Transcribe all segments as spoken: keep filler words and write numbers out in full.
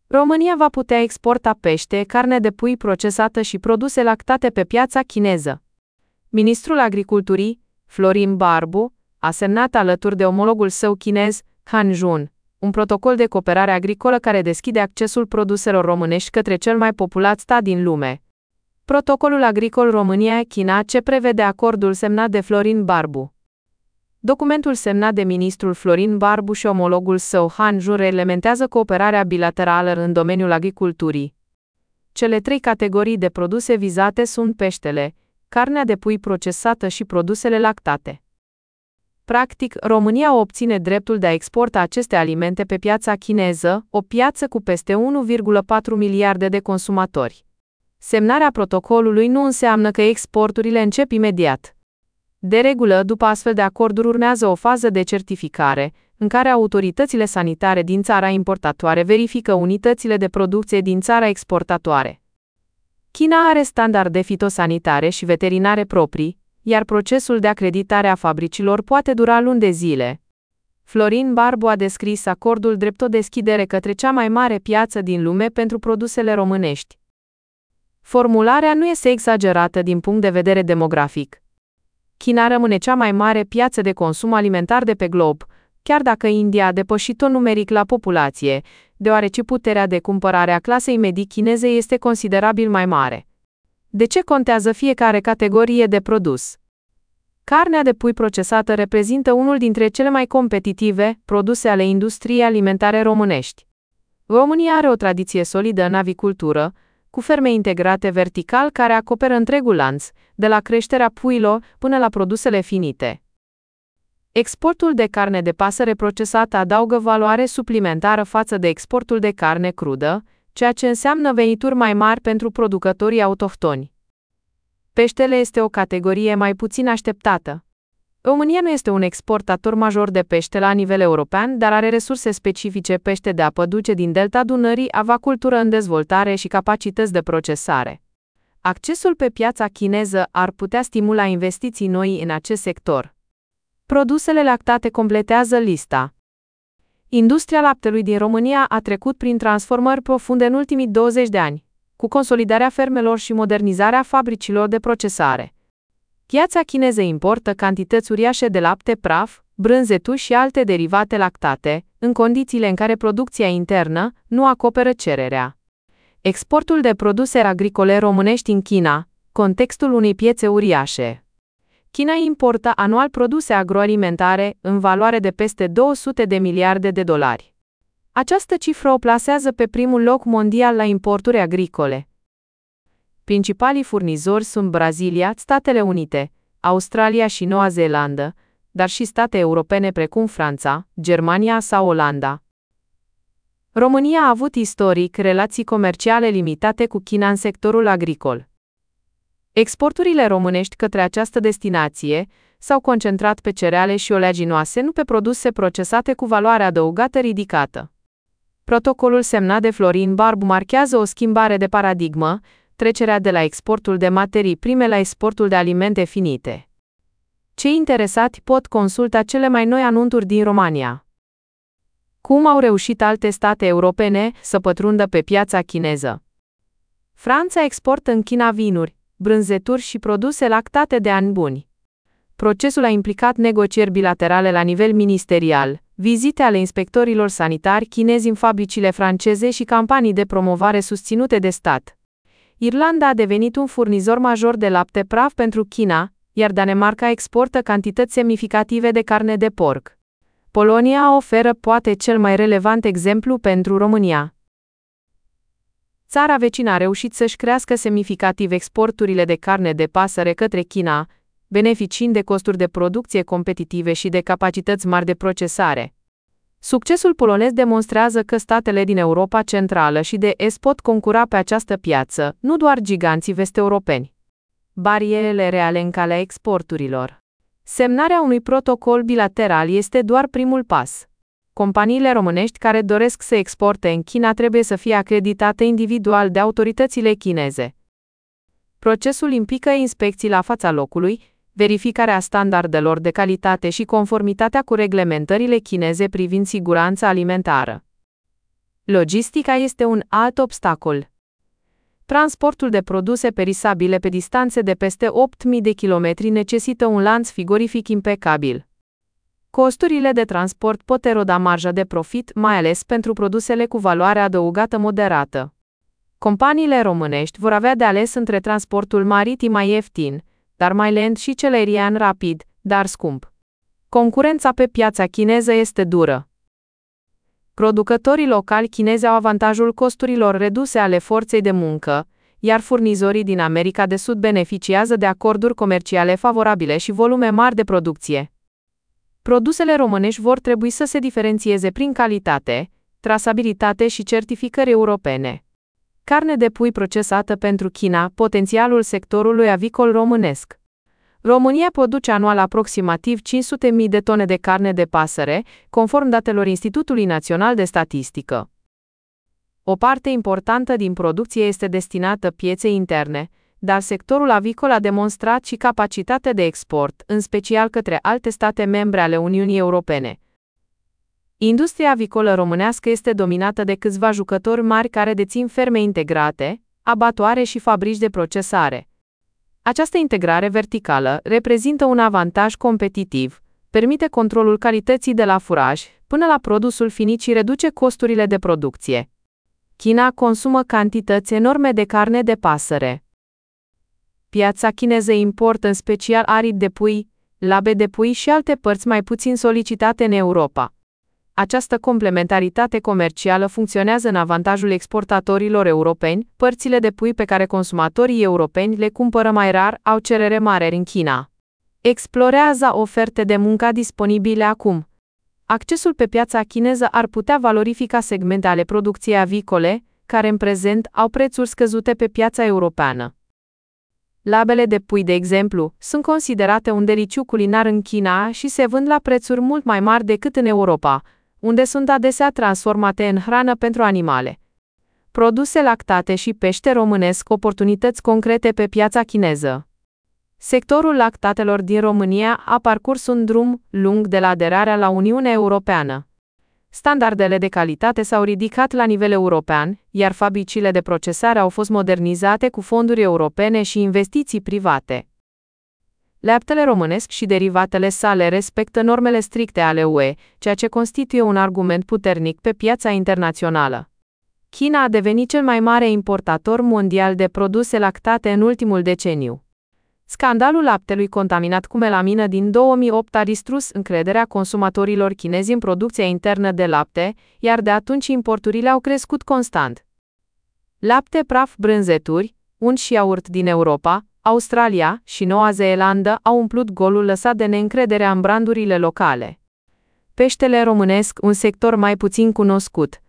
România va putea exporta pește, carne de pui procesată și produse lactate pe piața chineză. Ministrul Agriculturii, Florin Barbu, a semnat alături de omologul său chinez, Han Jun, un protocol de cooperare agricolă care deschide accesul produselor românești către cel mai populat stat din lume. Protocolul agricol România-China ce prevede acordul semnat de Florin Barbu. Documentul semnat de ministrul Florin Barbu și omologul său Han Jun reglementează cooperarea bilaterală în domeniul agriculturii. Cele trei categorii de produse vizate sunt peștele, carnea de pui procesată și produsele lactate. Practic, România obține dreptul de a exporta aceste alimente pe piața chineză, o piață cu peste unu virgulă patru miliarde de consumatori. Semnarea protocolului nu înseamnă că exporturile încep imediat. De regulă, după astfel de acorduri urmează o fază de certificare, în care autoritățile sanitare din țara importatoare verifică unitățile de producție din țara exportatoare. China are standarde fitosanitare și veterinare proprii, iar procesul de acreditare a fabricilor poate dura luni de zile. Florin Barbu a descris acordul drept o deschidere către cea mai mare piață din lume pentru produsele românești. Formularea nu este exagerată din punct de vedere demografic. China rămâne cea mai mare piață de consum alimentar de pe glob, chiar dacă India a depășit-o numeric la populație, deoarece puterea de cumpărare a clasei medii chineze este considerabil mai mare. De ce contează fiecare categorie de produs? Carnea de pui procesată reprezintă unul dintre cele mai competitive produse ale industriei alimentare românești. România are o tradiție solidă în avicultură, cu ferme integrate vertical care acoperă întregul lanț, de la creșterea puilor până la produsele finite. Exportul de carne de pasăre procesată adaugă valoare suplimentară față de exportul de carne crudă, ceea ce înseamnă venituri mai mari pentru producătorii autohtoni. Peștele este o categorie mai puțin așteptată. România nu este un exportator major de pește la nivel european, dar are resurse specifice pește de apă dulce din delta Dunării, avacultură în dezvoltare și capacități de procesare. Accesul pe piața chineză ar putea stimula investiții noi în acest sector. Produsele lactate completează lista. Industria laptelui din România a trecut prin transformări profunde în ultimii douăzeci de ani, cu consolidarea fermelor și modernizarea fabricilor de procesare. Piața chineză importă cantități uriașe de lapte praf, brânzeturi și alte derivate lactate, în condițiile în care producția internă nu acoperă cererea. Exportul de produse agricole românești în China, contextul unei piețe uriașe. China importă anual produse agroalimentare în valoare de peste două sute de miliarde de dolari. Această cifră o plasează pe primul loc mondial la importuri agricole. Principalii furnizori sunt Brazilia, Statele Unite, Australia și Noua Zeelandă, dar și state europene precum Franța, Germania sau Olanda. România a avut istoric relații comerciale limitate cu China în sectorul agricol. Exporturile românești către această destinație s-au concentrat pe cereale și oleaginoase, nu pe produse procesate cu valoare adăugată ridicată. Protocolul semnat de Florin Barbu marchează o schimbare de paradigmă, trecerea de la exportul de materii prime la exportul de alimente finite. Cei interesați pot consulta cele mai noi anunțuri din România. Cum au reușit alte state europene să pătrundă pe piața chineză? Franța exportă în China vinuri, brânzeturi și produse lactate de ani buni. Procesul a implicat negocieri bilaterale la nivel ministerial, vizite ale inspectorilor sanitari chinezi în fabricile franceze și campanii de promovare susținute de stat. Irlanda a devenit un furnizor major de lapte praf pentru China, iar Danemarca exportă cantități semnificative de carne de porc. Polonia oferă poate cel mai relevant exemplu pentru România. Țara vecină a reușit să-și crească semnificativ exporturile de carne de pasăre către China, beneficiind de costuri de producție competitive și de capacități mari de procesare. Succesul polonez demonstrează că statele din Europa Centrală și de Est pot concura pe această piață, nu doar giganții vest-europeni. Barierele reale în calea exporturilor. Semnarea unui protocol bilateral este doar primul pas. Companiile românești care doresc să exporte în China trebuie să fie acreditate individual de autoritățile chineze. Procesul implică inspecții la fața locului, verificarea standardelor de calitate și conformitatea cu reglementările chineze privind siguranța alimentară. Logistica este un alt obstacol. Transportul de produse perisabile pe distanțe de peste opt mii de kilometri necesită un lanț frigorific impecabil. Costurile de transport pot eroda marja de profit, mai ales pentru produsele cu valoare adăugată moderată. Companiile românești vor avea de ales între transportul maritim mai ieftin, dar mai lent, și cel aerian rapid, dar scump. Concurența pe piața chineză este dură. Producătorii locali chinezi au avantajul costurilor reduse ale forței de muncă, iar furnizorii din America de Sud beneficiază de acorduri comerciale favorabile și volume mari de producție. Produsele românești vor trebui să se diferențieze prin calitate, trasabilitate și certificări europene. Carne de pui procesată pentru China, potențialul sectorului avicol românesc. România produce anual aproximativ cinci sute de mii de tone de carne de pasăre, conform datelor Institutului Național de Statistică. O parte importantă din producție este destinată pieței interne, dar sectorul avicol a demonstrat și capacitate de export, în special către alte state membre ale Uniunii Europene. Industria avicolă românească este dominată de câțiva jucători mari care dețin ferme integrate, abatoare și fabrici de procesare. Această integrare verticală reprezintă un avantaj competitiv, permite controlul calității de la furaj până la produsul finit și reduce costurile de producție. China consumă cantități enorme de carne de pasăre. Piața chineză importă în special aripi de pui, labe de pui și alte părți mai puțin solicitate în Europa. Această complementaritate comercială funcționează în avantajul exportatorilor europeni, părțile de pui pe care consumatorii europeni le cumpără mai rar au cerere mare în China. Explorează oferte de muncă disponibile acum. Accesul pe piața chineză ar putea valorifica segmente ale producției avicole, care în prezent au prețuri scăzute pe piața europeană. Labele de pui, de exemplu, sunt considerate un deliciu culinar în China și se vând la prețuri mult mai mari decât în Europa, unde sunt adesea transformate în hrană pentru animale. Produse lactate și pește românesc, oportunități concrete pe piața chineză. Sectorul lactatelor din România a parcurs un drum lung de la aderarea la Uniunea Europeană. Standardele de calitate s-au ridicat la nivel european, iar fabricile de procesare au fost modernizate cu fonduri europene și investiții private. Laptele românesc și derivatele sale respectă normele stricte ale U E, ceea ce constituie un argument puternic pe piața internațională. China a devenit cel mai mare importator mondial de produse lactate în ultimul deceniu. Scandalul laptelui contaminat cu melamină din două mii opt a distrus încrederea consumatorilor chinezi în producția internă de lapte, iar de atunci importurile au crescut constant. Lapte praf, brânzeturi, unt și iaurt din Europa, Australia și Noua Zeelandă au umplut golul lăsat de neîncrederea în brandurile locale. Peștele românesc, un sector mai puțin cunoscut.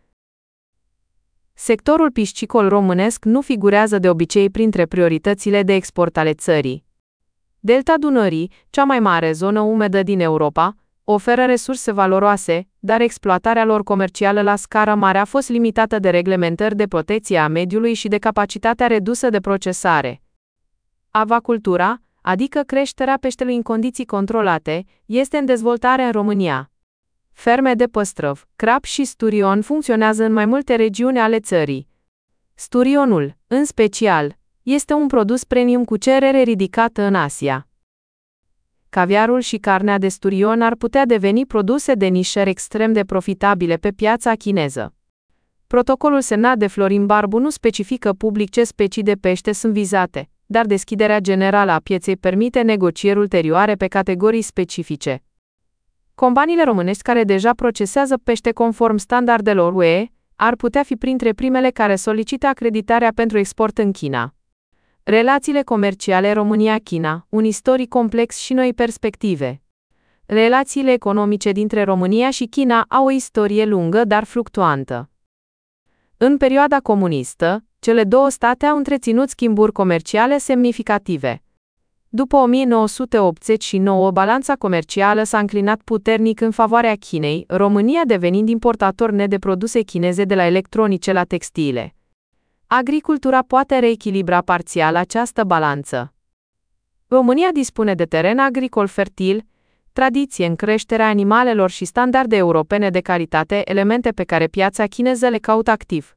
Sectorul piscicol românesc nu figurează de obicei printre prioritățile de export ale țării. Delta Dunării, cea mai mare zonă umedă din Europa, oferă resurse valoroase, dar exploatarea lor comercială la scară mare a fost limitată de reglementări de protecție a mediului și de capacitatea redusă de procesare. Avacultura, adică creșterea peștelui în condiții controlate, este în dezvoltare în România. Ferme de păstrăv, crap și sturion funcționează în mai multe regiuni ale țării. Sturionul, în special, este un produs premium cu cerere ridicată în Asia. Caviarul și carnea de sturion ar putea deveni produse de nișă extrem de profitabile pe piața chineză. Protocolul semnat de Florin Barbu nu specifică public ce specii de pește sunt vizate, dar deschiderea generală a pieței permite negocieri ulterioare pe categorii specifice. Companiile românești care deja procesează pește conform standardelor U E ar putea fi printre primele care solicită acreditarea pentru export în China. Relațiile comerciale România-China, un istoric complex și noi perspective. Relațiile economice dintre România și China au o istorie lungă, dar fluctuantă. În perioada comunistă, cele două state au întreținut schimburi comerciale semnificative. După o mie nouă sute optzeci și nouă, balanța comercială s-a înclinat puternic în favoarea Chinei, România devenind importator net de produse chineze de la electronice la textile. Agricultura poate reechilibra parțial această balanță. România dispune de teren agricol fertil, tradiție în creșterea animalelor și standarde europene de calitate, elemente pe care piața chineză le caută activ.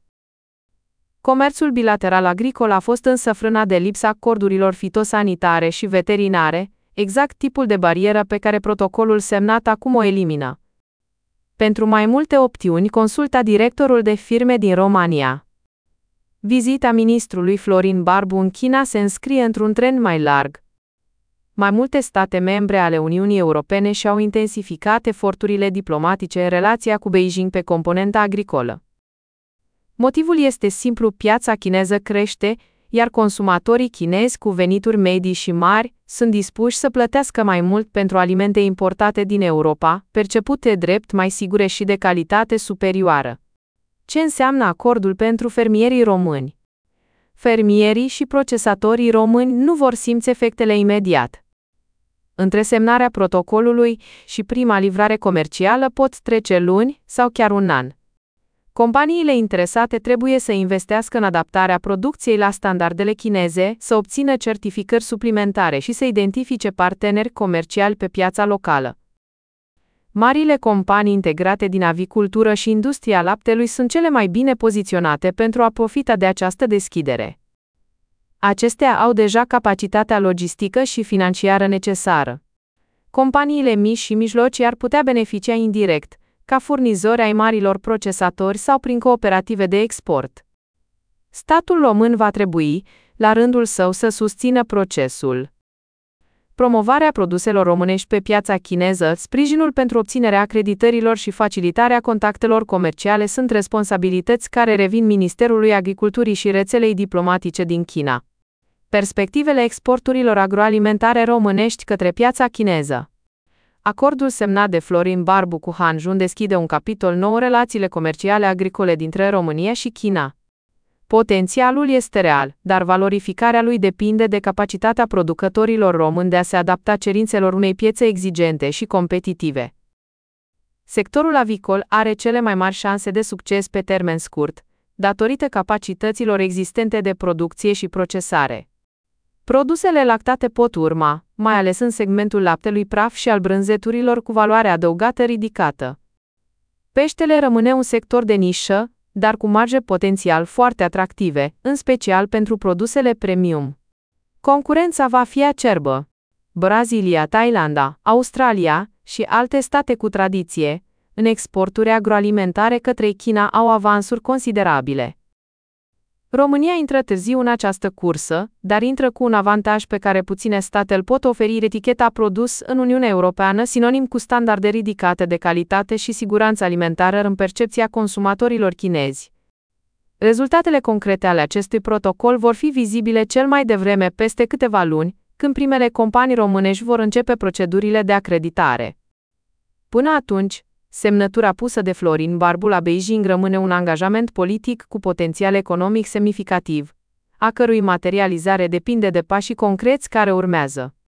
Comerțul bilateral agricol a fost însă frânat de lipsa acordurilor fitosanitare și veterinare, exact tipul de barieră pe care protocolul semnat acum o elimină. Pentru mai multe opțiuni, consulta directorul de firme din România. Vizita ministrului Florin Barbu în China se înscrie într-un trend mai larg. Mai multe state membre ale Uniunii Europene și-au intensificat eforturile diplomatice în relația cu Beijing pe componenta agricolă. Motivul este simplu: piața chineză crește, iar consumatorii chinezi cu venituri medii și mari sunt dispuși să plătească mai mult pentru alimente importate din Europa, percepute drept mai sigure și de calitate superioară. Ce înseamnă acordul pentru fermierii români? Fermierii și procesatorii români nu vor simți efectele imediat. Între semnarea protocolului și prima livrare comercială pot trece luni sau chiar un an. Companiile interesate trebuie să investească în adaptarea producției la standardele chineze, să obțină certificări suplimentare și să identifice parteneri comerciali pe piața locală. Marile companii integrate din avicultură și industria laptelui sunt cele mai bine poziționate pentru a profita de această deschidere. Acestea au deja capacitatea logistică și financiară necesară. Companiile mici și mijlocii ar putea beneficia indirect, ca furnizori ai marilor procesatori sau prin cooperative de export. Statul român va trebui, la rândul său, să susțină procesul. Promovarea produselor românești pe piața chineză, sprijinul pentru obținerea acreditărilor și facilitarea contactelor comerciale sunt responsabilități care revin Ministerului Agriculturii și rețelei diplomatice din China. Perspectivele exporturilor agroalimentare românești către piața chineză. Acordul semnat de Florin Barbu cu Han Jun deschide un capitol nou în relațiile comerciale agricole dintre România și China. Potențialul este real, dar valorificarea lui depinde de capacitatea producătorilor români de a se adapta cerințelor unei piețe exigente și competitive. Sectorul avicol are cele mai mari șanse de succes pe termen scurt, datorită capacităților existente de producție și procesare. Produsele lactate pot urma, mai ales în segmentul laptelui praf și al brânzeturilor cu valoare adăugată ridicată. Peștele rămâne un sector de nișă, dar cu marje potențial foarte atractive, în special pentru produsele premium. Concurența va fi acerbă. Brazilia, Thailanda, Australia și alte state cu tradiție, în exporturi agroalimentare către China, au avansuri considerabile. România intră târziu în această cursă, dar intră cu un avantaj pe care puține state îl pot oferi: eticheta produs în Uniunea Europeană, sinonim cu standarde ridicate de calitate și siguranță alimentară în percepția consumatorilor chinezi. Rezultatele concrete ale acestui protocol vor fi vizibile cel mai devreme peste câteva luni, când primele companii românești vor începe procedurile de acreditare. Până atunci, semnătura pusă de Florin Barbu la Beijing rămâne un angajament politic cu potențial economic semnificativ, a cărui materializare depinde de pașii concreți care urmează.